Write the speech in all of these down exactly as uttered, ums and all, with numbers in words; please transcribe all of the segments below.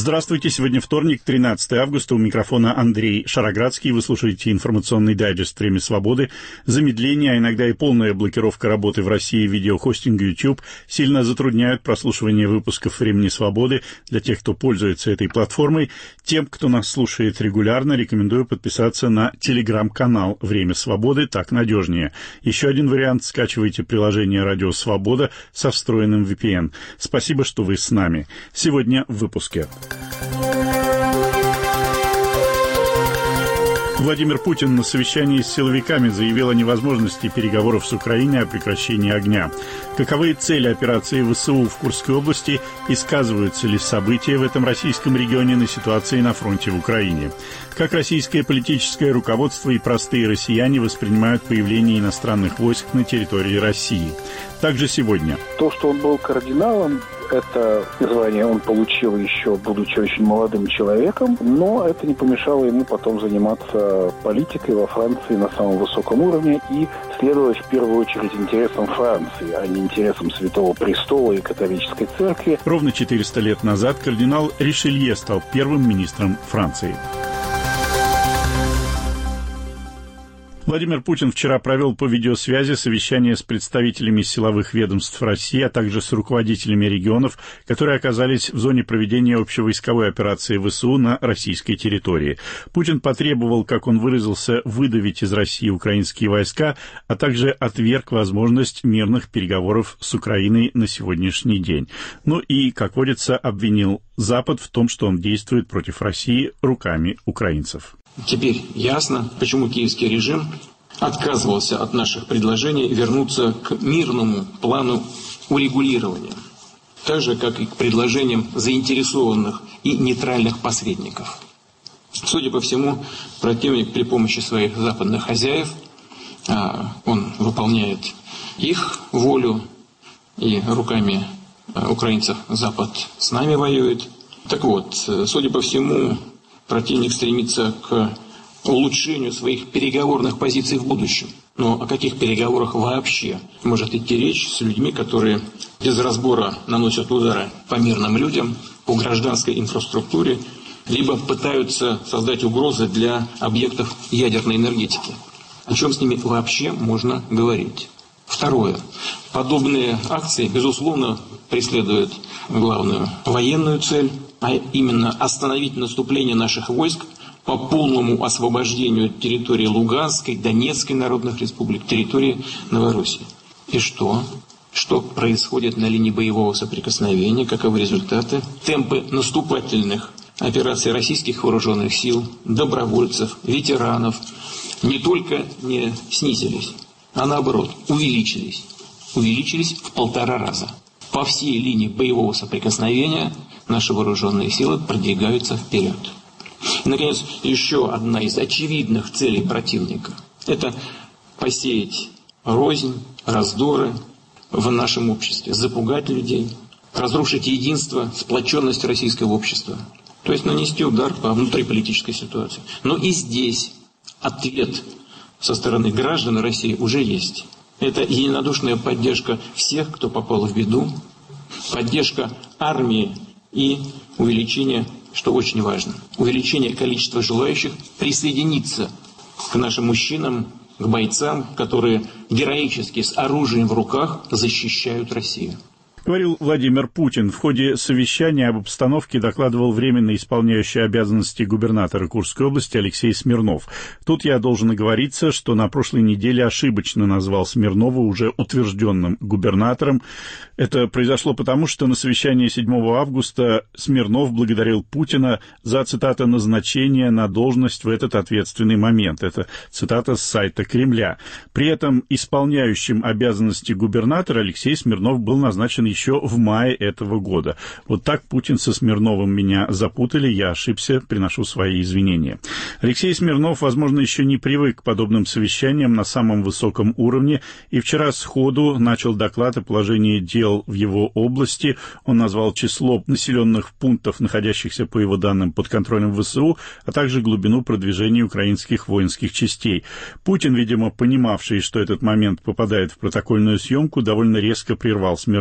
Здравствуйте, сегодня вторник, тринадцатое августа, у микрофона Андрей Шароградский. Вы слушаете информационный дайджест «Время свободы». Замедление, а иногда и полная блокировка работы в России видеохостинга YouTube сильно затрудняют прослушивание выпусков «Времени свободы». Для тех, кто пользуется этой платформой, тем, кто нас слушает регулярно, рекомендую подписаться на телеграм-канал «Время свободы», так надежнее. Еще один вариант – скачивайте приложение «Радио Свобода» со встроенным ви пи эн. Спасибо, что вы с нами. Сегодня в выпуске. Владимир Путин на совещании с силовиками заявил о невозможности переговоров с Украиной о прекращении огня. Каковы цели операции ВСУ в Курской области и сказываются ли события в этом российском регионе на ситуации на фронте в Украине? Как российское политическое руководство и простые россияне воспринимают появление иностранных войск на территории России? Также сегодня. То, что он был кардиналом, это звание он получил еще, будучи очень молодым человеком, но это не помешало ему потом заниматься политикой во Франции на самом высоком уровне и следовать в первую очередь интересам Франции, а не интересам Святого Престола и католической церкви. Ровно четыреста лет назад кардинал Ришелье стал первым министром Франции. Владимир Путин вчера провел по видеосвязи совещание с представителями силовых ведомств России, а также с руководителями регионов, которые оказались в зоне проведения общевойсковой операции ВСУ на российской территории. Путин потребовал, как он выразился, выдавить из России украинские войска, а также отверг возможность мирных переговоров с Украиной на сегодняшний день. Ну и, как водится, обвинил Запад в том, что он действует против России руками украинцев. Теперь ясно, почему киевский режим отказывался от наших предложений вернуться к мирному плану урегулирования, так же, как и к предложениям заинтересованных и нейтральных посредников. Судя по всему, противник при помощи своих западных хозяев, он выполняет их волю, и руками украинцев Запад с нами воюет. Так вот, судя по всему, противник стремится к улучшению своих переговорных позиций в будущем. Но о каких переговорах вообще может идти речь с людьми, которые без разбора наносят удары по мирным людям, по гражданской инфраструктуре, либо пытаются создать угрозы для объектов ядерной энергетики? О чем с ними вообще можно говорить? Второе. Подобные акции, безусловно, преследуют главную военную цель, а именно остановить наступление наших войск по полному освобождению территории Луганской, Донецкой народных республик, территории Новороссии. И что? Что происходит на линии боевого соприкосновения? Каковы результаты? Темпы наступательных операций российских вооруженных сил, добровольцев, ветеранов не только не снизились, а наоборот увеличились. Увеличились в полтора раза. По всей линии боевого соприкосновения наши вооруженные силы продвигаются вперед. И, наконец, еще одна из очевидных целей противника – это посеять рознь, раздоры в нашем обществе, запугать людей, разрушить единство, сплоченность российского общества, то есть нанести удар по внутриполитической ситуации. Но и здесь ответ со стороны граждан России уже есть. Это единодушная поддержка всех, кто попал в беду, поддержка армии и увеличение, что очень важно, увеличение количества желающих присоединиться к нашим мужчинам, к бойцам, которые героически с оружием в руках защищают Россию. Говорил Владимир Путин. В ходе совещания об обстановке докладывал временно исполняющий обязанности губернатора Курской области Алексей Смирнов. Тут я должен оговориться, что на прошлой неделе ошибочно назвал Смирнова уже утвержденным губернатором. Это произошло потому, что на совещании седьмого августа Смирнов благодарил Путина за, цитата, «назначение на должность в этот ответственный момент». Это цитата с сайта Кремля. При этом исполняющим обязанности губернатора Алексей Смирнов был назначен еще в мае этого года. Вот так Путин со Смирновым меня запутали, я ошибся, приношу свои извинения. Алексей Смирнов, возможно, еще не привык к подобным совещаниям на самом высоком уровне, и вчера сходу начал доклад о положении дел в его области. Он назвал число населенных пунктов, находящихся, по его данным, под контролем ВСУ, а также глубину продвижения украинских воинских частей. Путин, видимо, понимавший, что этот момент попадает в протокольную съемку, довольно резко прервал Смирнова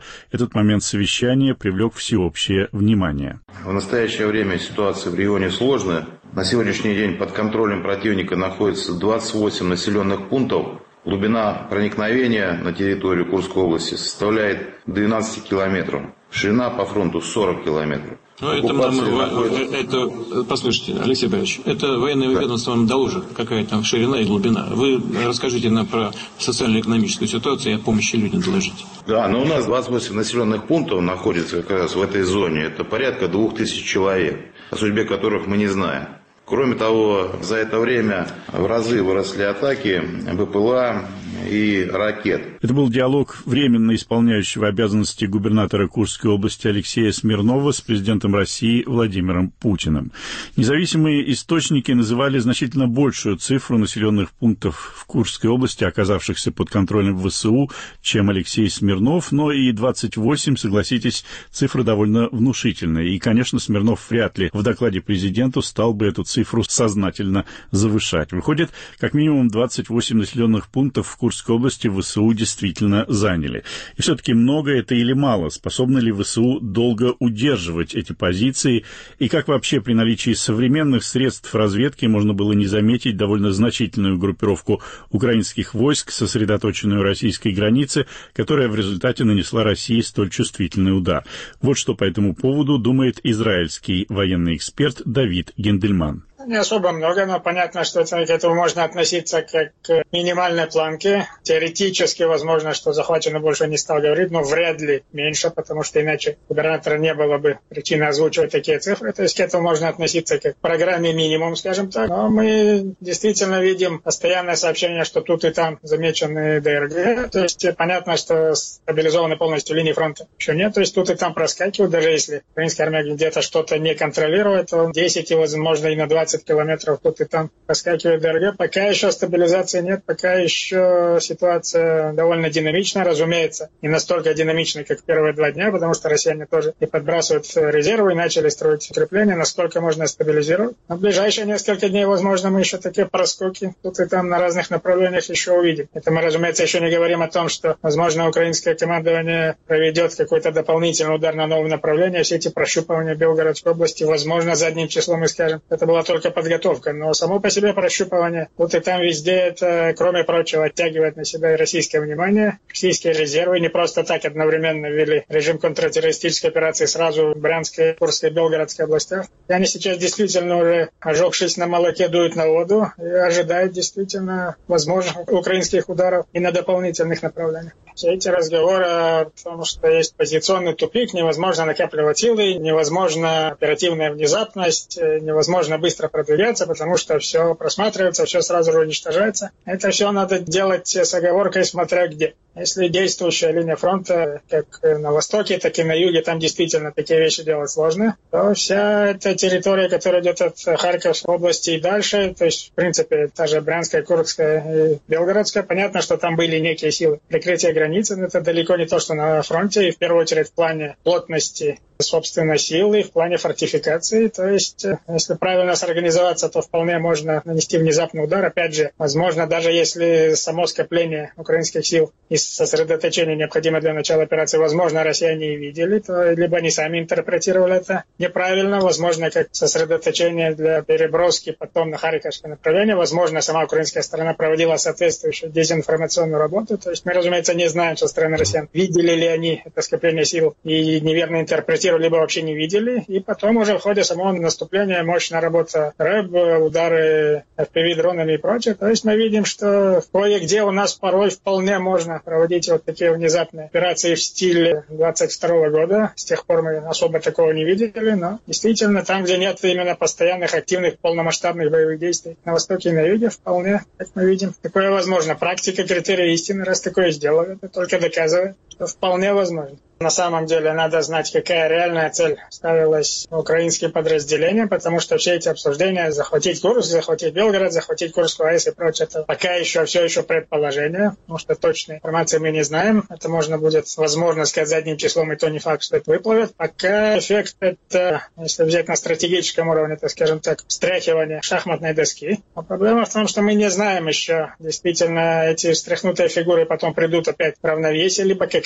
этот момент совещания привлек всеобщее внимание. В настоящее время ситуация в регионе сложная. На сегодняшний день под контролем противника находится двадцать восемь населенных пунктов. Глубина проникновения на территорию Курской области составляет двенадцать километров. Ширина по фронту сорок километров. Ну, это, находится... это, послушайте, Алексей Борисович, это военное да. ведомство вам доложит, какая там ширина и глубина. Вы расскажите нам про социально-экономическую ситуацию и о помощи людям доложите. Да, но у нас двадцать восемь населенных пунктов находится как раз в этой зоне. Это порядка двух тысяч человек, о судьбе которых мы не знаем. Кроме того, за это время в разы выросли атаки БПЛА и ракет. Это был диалог временно исполняющего обязанности губернатора Курской области Алексея Смирнова с президентом России Владимиром Путиным. Независимые источники называли значительно большую цифру населенных пунктов в Курской области, оказавшихся под контролем ВСУ, чем Алексей Смирнов, но и двадцать восемь, согласитесь, цифра довольно внушительная. И, конечно, Смирнов вряд ли в докладе президенту стал бы эту цифру сознательно завышать. Выходит, как минимум двадцать восемь населенных пунктов в Курской области ВСУ действительно заняли. И все-таки много это или мало? Способны ли ВСУ долго удерживать эти позиции? И как вообще при наличии современных средств разведки можно было не заметить довольно значительную группировку украинских войск, сосредоточенную у российской границы, которая в результате нанесла России столь чувствительный удар? Вот что по этому поводу думает израильский военный эксперт Давид Гендельман. Не особо много, но понятно, что к этому можно относиться как к минимальной планке. Теоретически возможно, что захвачено больше не стал говорить, но вряд ли меньше, потому что иначе губернатора не было бы причины озвучивать такие цифры. То есть к этому можно относиться как к программе минимум, скажем так. Но мы действительно видим постоянное сообщение, что тут и там замечены ДРГ. То есть понятно, что стабилизованной полностью линии фронта еще нет. То есть тут и там проскакивают, даже если украинская армия где-то что-то не контролирует, то десять и, возможно, и на двадцать километров тут и там проскакивает ДРГ. Пока еще стабилизации нет, пока еще ситуация довольно динамичная, разумеется, не настолько динамичная, как первые два дня, потому что россияне тоже и подбрасывают резервы, и начали строить укрепления, насколько можно стабилизировать. Но в ближайшие несколько дней, возможно, мы еще такие проскоки тут и там на разных направлениях еще увидим. Это мы, разумеется, еще не говорим о том, что, возможно, украинское командование проведет какой-то дополнительный удар на новом направлении. Все эти прощупывания Белгородской области, возможно, задним числом мы скажем, это была только подготовка, но само по себе прощупывание тут и там везде это, кроме прочего, оттягивает на себя и российское внимание. Российские резервы не просто так одновременно ввели режим контртеррористической операции сразу в Брянской, Курской, Белгородской областях. И они сейчас действительно уже, ожегшись на молоке, дуют на воду и ожидают действительно возможных украинских ударов и на дополнительных направлениях. Все эти разговоры о том, что есть позиционный тупик, невозможно накапливать силы, невозможно оперативная внезапность, невозможно быстро продвигаться, потому что все просматривается, все сразу же уничтожается. Это все надо делать с оговоркой, смотря где. Если действующая линия фронта как на востоке, так и на юге, там действительно такие вещи делать сложно, то вся эта территория, которая идет от Харьковской области и дальше, то есть, в принципе, та же Брянская, Курская и Белгородская, понятно, что там были некие силы прикрытия границы, но это далеко не то, что на фронте, и в первую очередь в плане плотности собственной силы, в плане фортификации. То есть, если правильно сорганизоваться, то вполне можно нанести внезапный удар. Опять же, возможно, даже если само скопление украинских сил и сосредоточение необходимо для начала операции, возможно, россияне и видели, то либо они сами интерпретировали это неправильно, возможно, как сосредоточение для переброски потом на Харьковское направление, возможно, сама украинская сторона проводила соответствующую дезинформационную работу. То есть мы, разумеется, не знаем со стороны россиян, видели ли они это скопление сил и неверно интерпретировали, либо вообще не видели. И потом уже в ходе самого наступления мощная работа РЭБ, удары эф пи ви-дронами и прочее. То есть мы видим, что кое-где у нас порой вполне можно проводить вот такие внезапные операции в стиле двадцать второго года. С тех пор мы особо такого не видели, но действительно там, где нет именно постоянных, активных, полномасштабных боевых действий на востоке и на юге, вполне, как мы видим, такое возможно. Практика, критерий истины, раз такое сделали, это только доказывает, что вполне возможно. На самом деле надо знать, какая реальная цель ставилась украинским подразделениям, потому что все эти обсуждения, захватить Курск, захватить Белгород, захватить Курскую АЭС и прочее, это пока еще все еще предположение, потому что точной информации мы не знаем. Это можно будет, возможно, сказать задним числом, и то не факт, что это выплывет. Пока эффект это, если взять на стратегическом уровне, то, скажем так, встряхивание шахматной доски. Но проблема в том, что мы не знаем еще, действительно, эти встряхнутые фигуры потом придут опять в равновесие, либо как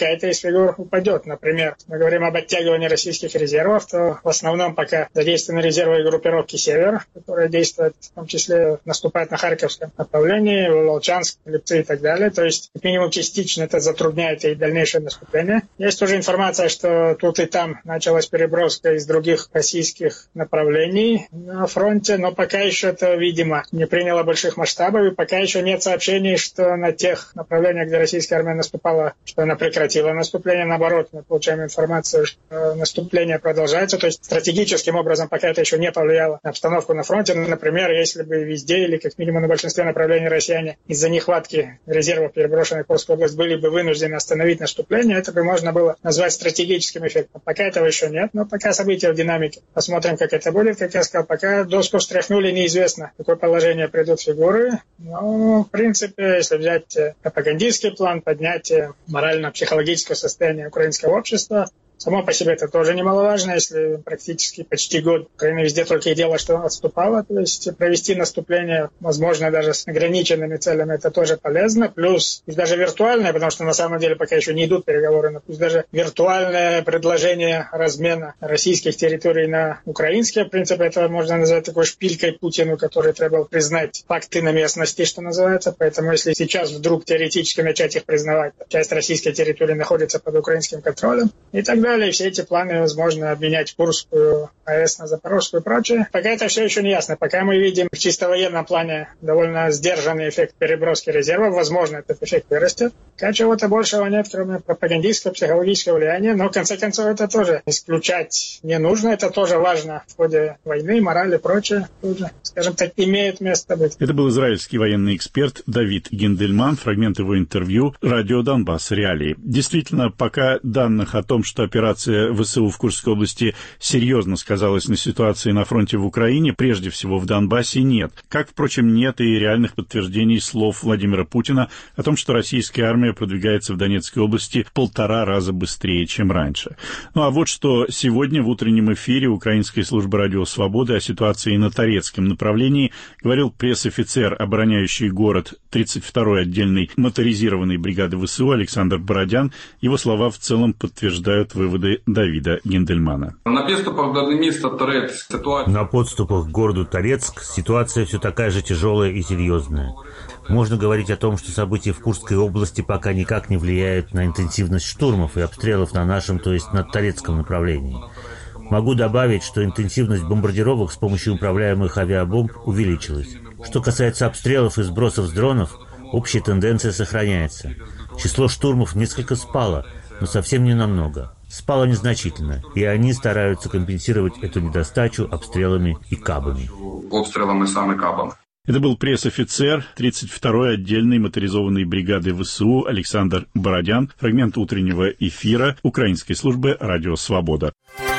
какая-то из фигур упадет. Например, мы говорим об оттягивании российских резервов, то в основном пока задействованы резервы группировки «Север», которые действуют, в том числе наступают на Харьковском направлении, в Волчанск, Липцы и так далее. То есть, как минимум, частично это затрудняет и дальнейшее наступление. Есть уже информация, что тут и там началась переброска из других российских направлений на фронте, но пока еще это, видимо, не приняло больших масштабов, и пока еще нет сообщений, что на тех направлениях, где российская армия наступала, что она прекратила наступление. Наоборот, мы получаем информацию, что наступление продолжается. То есть стратегическим образом пока это еще не повлияло на обстановку на фронте. Например, если бы везде или как минимум на большинстве направлений россияне из-за нехватки резервов, переброшенных в Курскую область, были бы вынуждены остановить наступление, это бы можно было назвать стратегическим эффектом. Пока этого еще нет, но пока события в динамике. Посмотрим, как это будет. Как я сказал, пока доску встряхнули, неизвестно, в какое положение придут фигуры. Но, в принципе, если взять пропагандистский план, поднятие морально-психологического состояния украинского общества, само по себе это тоже немаловажно, если практически почти год Украина везде только и делала, что отступала. То есть провести наступление, возможно, даже с ограниченными целями, это тоже полезно. Плюс, пусть даже виртуальное, потому что на самом деле пока еще не идут переговоры, но пусть даже виртуальное предложение размена российских территорий на украинские, в принципе, это можно назвать такой шпилькой Путину, который требовал признать факты на местности, что называется. Поэтому если сейчас вдруг теоретически начать их признавать, часть российской территории находится под украинским контролем и так далее. И все эти планы возможно обменять Курскую АЭС на Запорожскую и прочее. Пока это все еще не ясно. Пока мы видим в чисто военном плане довольно сдержанный эффект переброски резервов. Возможно, этот эффект вырастет. Пока чего-то большего нет, кроме пропагандистского, психологического влияния. Но, в конце концов, это тоже исключать не нужно. Это тоже важно в ходе войны, морали и прочее. Тоже, скажем так, имеет место быть. Это был израильский военный эксперт Давид Гиндельман. Фрагмент его интервью «Радио Донбасс. Реалии». Действительно, пока данных о том, что операция ВСУ в Курской области серьезно сказалась на ситуации на фронте в Украине, прежде всего в Донбассе, нет. Как, впрочем, нет и реальных подтверждений слов Владимира Путина о том, что российская армия продвигается в Донецкой области в полтора раза быстрее, чем раньше. Ну а вот что сегодня в утреннем эфире Украинской службы радио «Свобода» о ситуации на Торецком направлении говорил пресс-офицер, обороняющий город тридцать второй отдельной моторизированной бригады ВСУ Александр Бородян. Его слова в целом подтверждают выводы Давида Гиндельмана. На подступах до места Торецк ситуация... На подступах к городу Торецк ситуация все такая же тяжелая и серьезная. Можно говорить о том, что события в Курской области пока никак не влияют на интенсивность штурмов и обстрелов на нашем, то есть на Торецком направлении. Могу добавить, что интенсивность бомбардировок с помощью управляемых авиабомб увеличилась. Что касается обстрелов и сбросов с дронов, общая тенденция сохраняется. Число штурмов несколько спало, но совсем не намного. Спало незначительно, и они стараются компенсировать эту недостачу обстрелами и кабами. Обстрелами сами кабами. Это был пресс-офицер тридцать второй отдельной моторизованной бригады ВСУ Александр Бородян. Фрагмент утреннего эфира Украинской службы «Радио Свобода».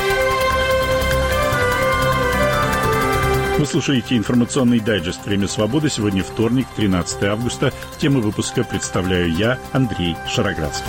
Вы слушаете информационный дайджест «Время свободы». Сегодня вторник, тринадцатое августа. Темы выпуска представляю я, Андрей Шароградский.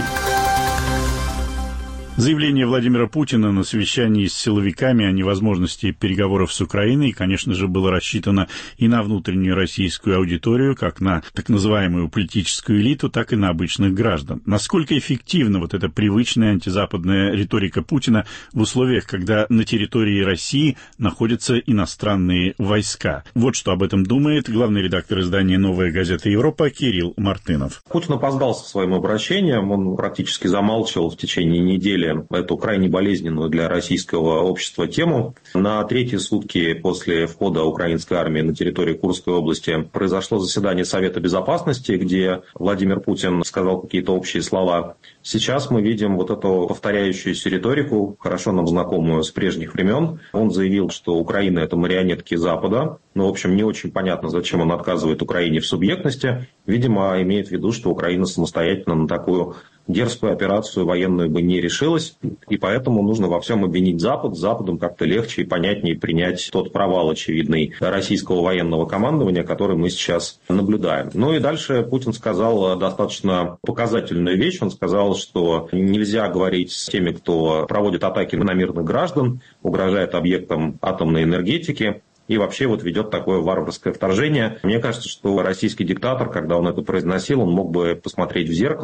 Заявление Владимира Путина на совещании с силовиками о невозможности переговоров с Украиной, конечно же, было рассчитано и на внутреннюю российскую аудиторию, как на так называемую политическую элиту, так и на обычных граждан. Насколько эффективна вот эта привычная антизападная риторика Путина в условиях, когда на территории России находятся иностранные войска? Вот что об этом думает главный редактор издания «Новая газета Европа» Кирилл Мартынов. Путин опоздал со своим обращением, он практически замалчивал в течение недели эту крайне болезненную для российского общества тему. На третьи сутки после входа украинской армии на территорию Курской области произошло заседание Совета Безопасности, где Владимир Путин сказал какие-то общие слова. Сейчас мы видим вот эту повторяющуюся риторику, хорошо нам знакомую с прежних времен. Он заявил, что Украина – это марионетки Запада. Ну, в общем, не очень понятно, зачем он отказывает Украине в субъектности. Видимо, имеет в виду, что Украина самостоятельно на такую дерзкую операцию военную бы не решилась, и поэтому нужно во всем обвинить Запад. С Западом как-то легче и понятнее принять тот провал очевидный российского военного командования, который мы сейчас наблюдаем. Ну и дальше Путин сказал достаточно показательную вещь. Он сказал, что нельзя говорить с теми, кто проводит атаки на мирных граждан, угрожает объектам атомной энергетики, и вообще вот ведет такое варварское вторжение. Мне кажется, что российский диктатор, когда он это произносил, он мог бы посмотреть в зеркало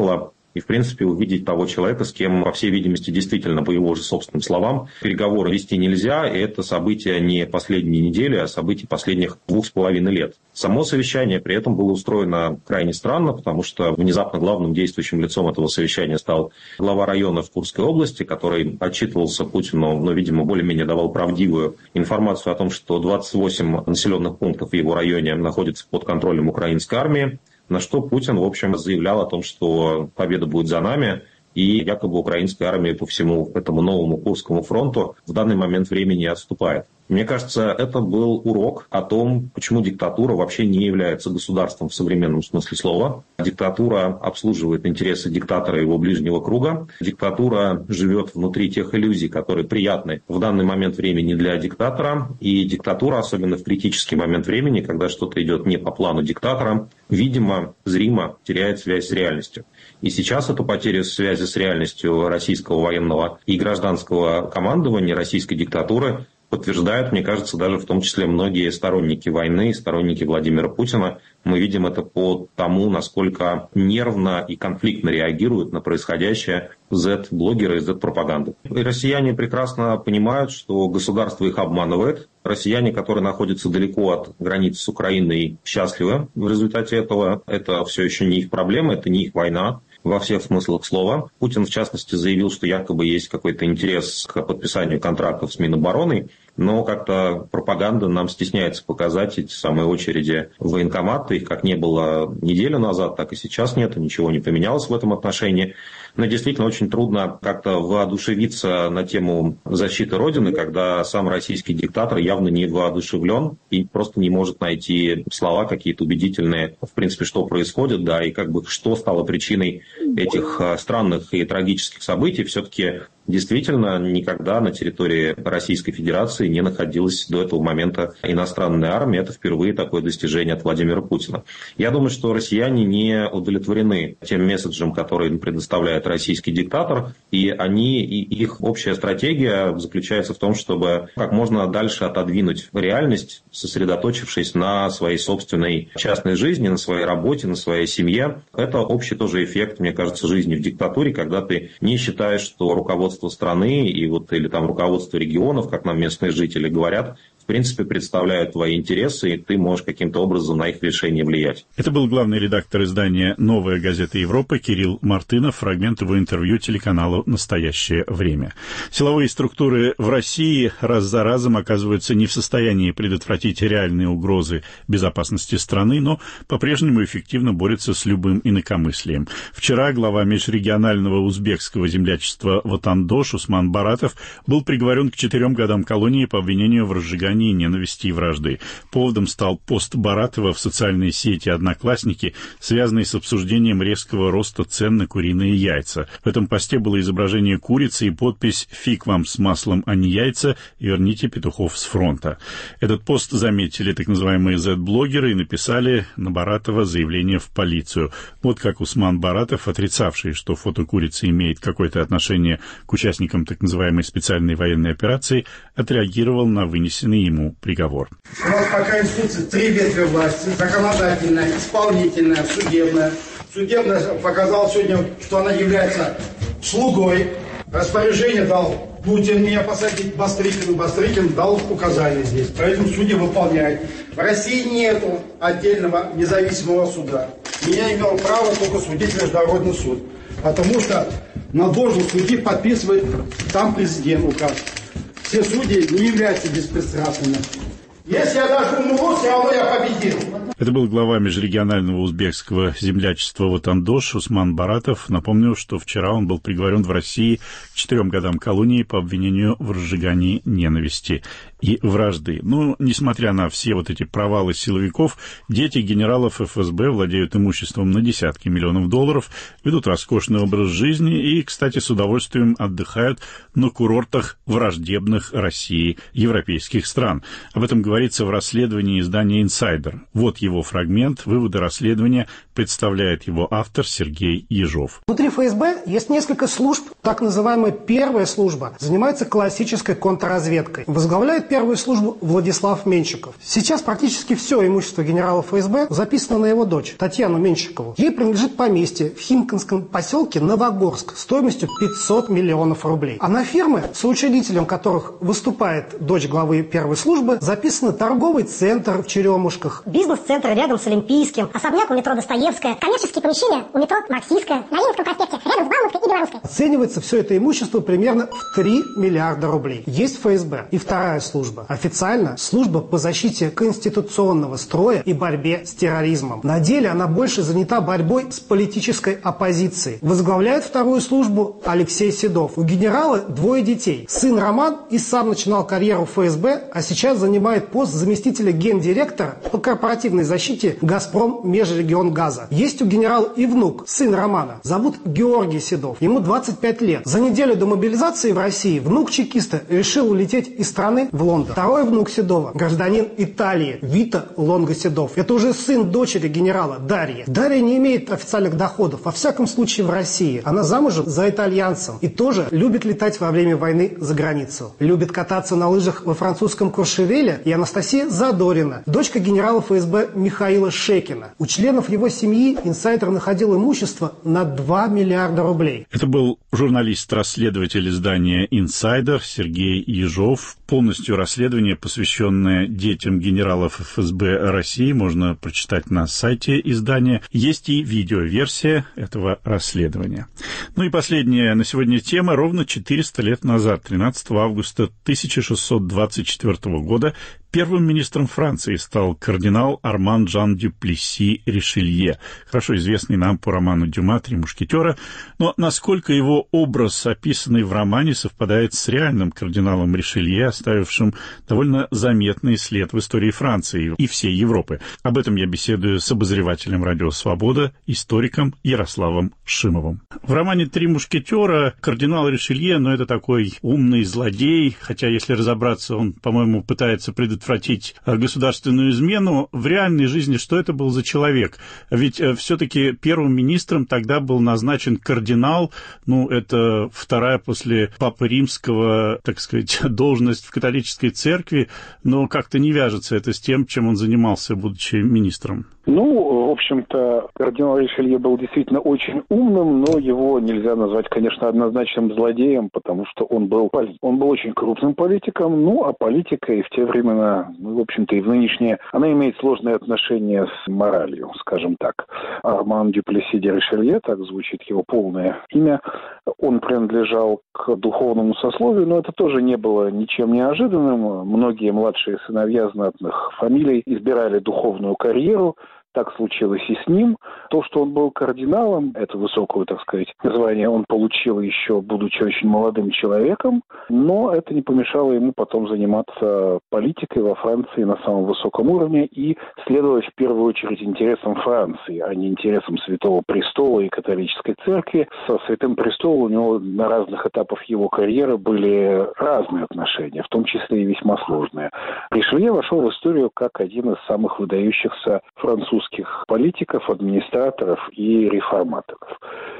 и, в принципе, увидеть того человека, с кем, по всей видимости, действительно, по его же собственным словам, переговоры вести нельзя, и это событие не последней недели, а событие последних двух с половиной лет. Само совещание при этом было устроено крайне странно, потому что внезапно главным действующим лицом этого совещания стал глава района в Курской области, который отчитывался Путину, но, видимо, более-менее давал правдивую информацию о том, что двадцать восемь населенных пунктов в его районе находятся под контролем украинской армии, на что Путин, в общем, заявлял о том, что победа будет за нами, и якобы украинская армия по всему этому новому Курскому фронту в данный момент времени отступает. Мне кажется, это был урок о том, почему диктатура вообще не является государством в современном смысле слова. Диктатура обслуживает интересы диктатора и его ближнего круга. Диктатура живет внутри тех иллюзий, которые приятны в данный момент времени для диктатора. И диктатура, особенно в критический момент времени, когда что-то идет не по плану диктатора, видимо, зримо теряет связь с реальностью. И сейчас эту потерю связи с реальностью российского военного и гражданского командования, российской диктатуры, подтверждают, мне кажется, даже в том числе многие сторонники войны, сторонники Владимира Путина. Мы видим это по тому, насколько нервно и конфликтно реагируют на происходящее зет-блогеры и зет-пропаганды. И россияне прекрасно понимают, что государство их обманывает. Россияне, которые находятся далеко от границ с Украиной, счастливы в результате этого. Это все еще не их проблема, это не их война во всех смыслах слова. Путин, в частности, заявил, что якобы есть какой-то интерес к подписанию контрактов с Минобороны, но как-то пропаганда нам стесняется показать эти самые очереди в военкоматы. Их как не было неделю назад, так и сейчас нет, ничего не поменялось в этом отношении. Но действительно очень трудно как-то воодушевиться на тему защиты Родины, когда сам российский диктатор явно не воодушевлен и просто не может найти слова какие-то убедительные, в принципе, что происходит, да, и как бы что стало причиной этих странных и трагических событий. Все-таки действительно никогда на территории Российской Федерации не находилась до этого момента иностранная армия. Это впервые такое достижение от Владимира Путина. Я думаю, что россияне не удовлетворены тем месседжем, который им предоставляет российский диктатор, и они, и их общая стратегия заключается в том, чтобы как можно дальше отодвинуть реальность, сосредоточившись на своей собственной частной жизни, на своей работе, на своей семье. Это общий тоже эффект, мне кажется, жизни в диктатуре, когда ты не считаешь, что руководство страны и вот, или там руководство регионов, как нам местные жители говорят, в принципе, представляют твои интересы, и ты можешь каким-то образом на их решение влиять. Это был главный редактор издания «Новая газета Европы» Кирилл Мартынов. Фрагмент его интервью телеканалу «Настоящее время». Силовые структуры в России раз за разом оказываются не в состоянии предотвратить реальные угрозы безопасности страны, но по-прежнему эффективно борются с любым инакомыслием. Вчера глава межрегионального узбекского землячества Ватандош Усман Баратов был приговорен к четырем годам колонии по обвинению в разжигании ненависти и вражды. Поводом стал пост Баратова в социальной сети «Одноклассники», связанный с обсуждением резкого роста цен на куриные яйца. В этом посте было изображение курицы и подпись «Фиг вам с маслом, а не яйца, верните петухов с фронта». Этот пост заметили так называемые зет-блогеры и написали на Баратова заявление в полицию. Вот как Усман Баратов, отрицавший, что фото курицы имеет какое-то отношение к участникам так называемой специальной военной операции, отреагировал на вынесенный ему приговор. У нас пока институции три ветви власти: законодательная, исполнительная, судебная. Судебная показала сегодня, что она является слугой. Распоряжение дал Путин меня посадить Бастрыкину. Бастрыкин дал указания здесь. Поэтому судья выполняет. В России нет отдельного независимого суда. Меня имел право только судить Международный суд. Потому что на должность судьи подписывает там президент указ. Все судьи не являются беспристрастными. Если я даже умру, все равно я победил. Это был глава межрегионального узбекского землячества Ватандош Усман Баратов. Напомню, что вчера он был приговорен в России к четырем годам колонии по обвинению в разжигании ненависти и вражды. Но, несмотря на все вот эти провалы силовиков, дети генералов эф эс бэ владеют имуществом на десятки миллионов долларов, ведут роскошный образ жизни и, кстати, с удовольствием отдыхают на курортах враждебных России европейских стран. Об этом говорится в расследовании издания «Инсайдер». Вот его фрагмент. Выводы расследования представляет его автор Сергей Ежов. Внутри ФСБ есть несколько служб. Так называемая первая служба занимается классической контрразведкой. Возглавляет первую службу Владислав Меньшиков. Сейчас практически все имущество генерала ФСБ записано на его дочь, Татьяну Меньшикову. Ей принадлежит поместье в Химкинском поселке Новогорск стоимостью пятьсот миллионов рублей. А на фирмы, соучредителем которых выступает дочь главы первой службы, записаны торговый центр в Черемушках, бизнес-центр рядом с Олимпийским, особняк у метро Достоевская, коммерческие помещения у метро Марксистская, на Ленинском проспекте, рядом с Бауманской и Белорусской. Оценивается все это имущество примерно в три миллиарда рублей. Есть ФСБ и вторая служба. Официально служба по защите конституционного строя и борьбе с терроризмом. На деле она больше занята борьбой с политической оппозицией. Возглавляет вторую службу Алексей Седов. У генерала двое детей. Сын Роман и сам начинал карьеру в ФСБ, а сейчас занимает пост заместителя гендиректора по корпоративной защите «Газпром Межрегионгаза». Есть у генерала и внук, сын Романа. Зовут Георгий Седов. Ему двадцать пять лет. За неделю до мобилизации в России внук чекиста решил улететь из страны в Лондон. Второй внук Седова, гражданин Италии, Вита Лонго Седов. Это уже сын дочери генерала Дарья. Дарья не имеет официальных доходов, во всяком случае в России. Она замужем за итальянцем и тоже любит летать во время войны за границу. Любит кататься на лыжах во французском Куршевеле и Анастасия Задорина, дочка генерала ФСБ Михаила Шекина. У членов его семьи инсайдер находил имущество на два миллиарда рублей. Это был журналист-расследователь издания «Инсайдер» Сергей Ежов. Полностью расследование, посвященное детям генералов ФСБ России, можно прочитать на сайте издания. Есть и видеоверсия этого расследования. Ну и последняя на сегодня тема. Ровно четыреста лет назад, тринадцатого августа тысяча шестьсот двадцать четвёртого года, первым министром Франции стал кардинал Арман Жан дю Плесси Ришелье, хорошо известный нам по роману Дюма «Три мушкетера». Но насколько его образ, описанный в романе, совпадает с реальным кардиналом Ришелье, оставившим довольно заметный след в истории Франции и всей Европы? Об этом я беседую с обозревателем «Радио Свобода», историком Ярославом Шимовым. В романе «Три мушкетера» кардинал Ришелье, ну, это такой умный злодей, хотя, если разобраться, он, по-моему, пытается предотвратить предотвратить государственную измену. В реальной жизни что это был за человек? Ведь все-таки первым министром тогда был назначен кардинал, ну, это вторая после Папы Римского, так сказать, должность в католической церкви, но как-то не вяжется это с тем, чем он занимался, будучи министром. Ну, в общем-то, кардинал Ришелье был действительно очень умным, но его нельзя назвать, конечно, однозначным злодеем, потому что он был политик. Он был очень крупным политиком, ну, а политика и в те времена, ну, в общем-то, и в нынешние, она имеет сложные отношения с моралью, скажем так. Арман дю Плесси де Ришелье, так звучит его полное имя, он принадлежал к духовному сословию, но это тоже не было ничем неожиданным. Многие младшие сыновья знатных фамилий избирали духовную карьеру. Так случилось и с ним. То, что он был кардиналом, это высокое, так сказать, звание он получил еще, будучи очень молодым человеком, но это не помешало ему потом заниматься политикой во Франции на самом высоком уровне и следовать в первую очередь интересам Франции, а не интересам Святого Престола и католической церкви. Со Святым Престолом у него на разных этапах его карьеры были разные отношения, в том числе и весьма сложные. Ришелье вошел в историю как один из самых выдающихся французских политиков, администраторов и реформаторов.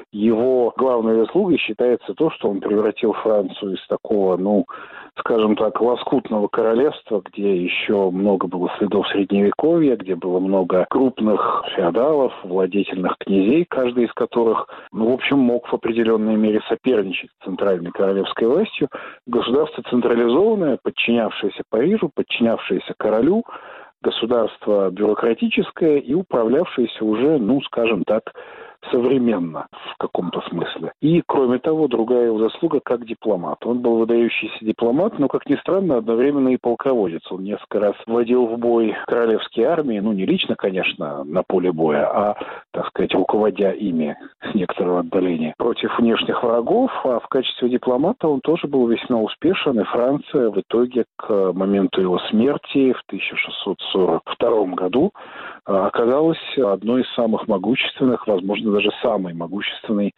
Его главной заслугой считается то, что он превратил Францию из такого, ну, скажем так, лоскутного королевства, где еще много было следов Средневековья, где было много крупных феодалов, владетельных князей, каждый из которых, ну, в общем, мог в определенной мере соперничать с центральной королевской властью. Государство централизованное, подчинявшееся Парижу, подчинявшееся королю, государство бюрократическое и управлявшееся уже, ну, скажем так, современно в каком-то смысле. И, кроме того, другая его заслуга как дипломат. Он был выдающийся дипломат, но, как ни странно, одновременно и полководец. Он несколько раз вводил в бой королевские армии, ну, не лично, конечно, на поле боя, а, так сказать, руководя ими с некоторого отдаления против внешних врагов, а в качестве дипломата он тоже был весьма успешен, и Франция в итоге к моменту его смерти в тысяча шестьсот сорок втором году оказалась одной из самых могущественных, возможно, даже самой могущественной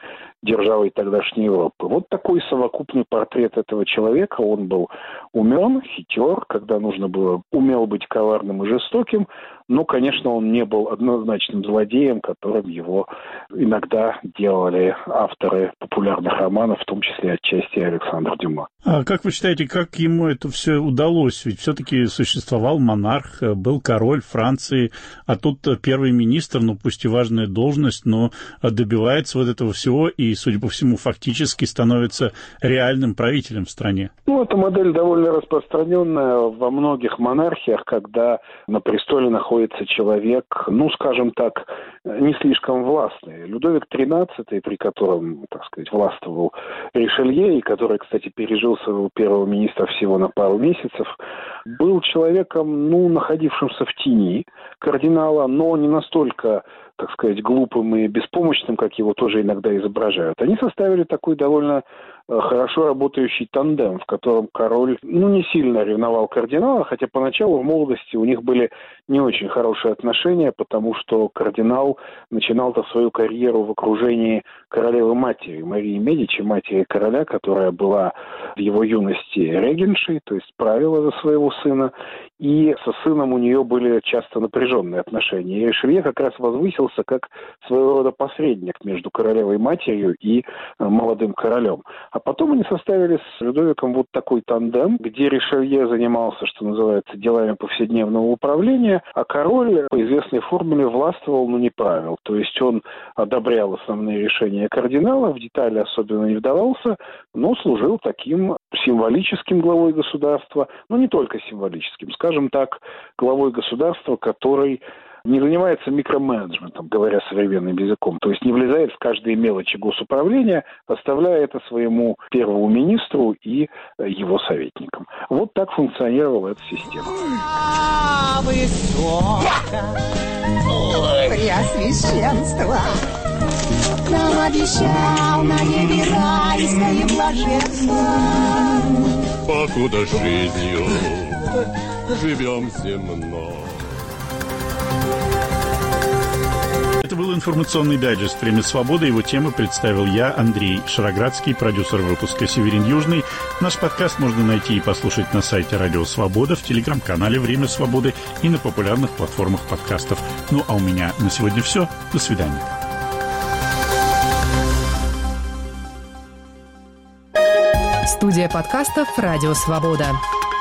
державой тогдашней Европы. Вот такой совокупный портрет этого человека. Он был умен, хитер, когда нужно было, умел быть коварным и жестоким, но, конечно, он не был однозначным злодеем, которым его иногда делали авторы популярных романов, в том числе отчасти Александр Дюма. А как вы считаете, как ему это все удалось? Ведь все-таки существовал монарх, был король Франции, а тут первый министр, ну пусть и важная должность, но добивается вот этого всего и, судя по всему, фактически становится реальным правителем в стране. Ну, эта модель довольно распространенная во многих монархиях, когда на престоле находится человек, ну, скажем так, не слишком властный. Людовик тринадцатый, при котором, так сказать, властвовал Ришелье, и который, кстати, пережил своего первого министра всего на пару месяцев, был человеком, ну, находившимся в тени кардинала, но не настолько, так сказать, глупым и беспомощным, как его тоже иногда изображают. Они составили такой довольно хорошо работающий тандем, в котором король, ну, не сильно ревновал кардинала, хотя поначалу в молодости у них были не очень хорошие отношения, потому что кардинал начинал-то свою карьеру в окружении королевы-матери, Марии Медичи, матери короля, которая была в его юности регеншей, то есть правила за своего сына, и со сыном у нее были часто напряженные отношения. И Ришелье как раз возвысился как своего рода посредник между королевой-матерью и молодым королем. А потом они составили с Людовиком вот такой тандем, где Ришелье занимался, что называется, делами повседневного управления, а король по известной формуле властвовал, но не правил. То есть он одобрял основные решения кардинала, в детали особенно не вдавался, но служил таким символическим главой государства, но не только символическим, скажем так, главой государства, который не занимается микроменеджментом, говоря современным языком, то есть не влезает в каждые мелочи госуправления, оставляя это своему первому министру и его советникам. Вот так функционировала эта система. Преосвященство нам обещал на небе райское блаженство. Покуда жизнью живем земно. Это был информационный дайджест «Время свободы». Его темы представил я, Андрей Шароградский, продюсер выпуска «Северин Южный». Наш подкаст можно найти и послушать на сайте Радио Свобода, в телеграм-канале «Время свободы» и на популярных платформах подкастов. Ну, а у меня на сегодня все. До свидания. Студия подкастов «Радио Свобода».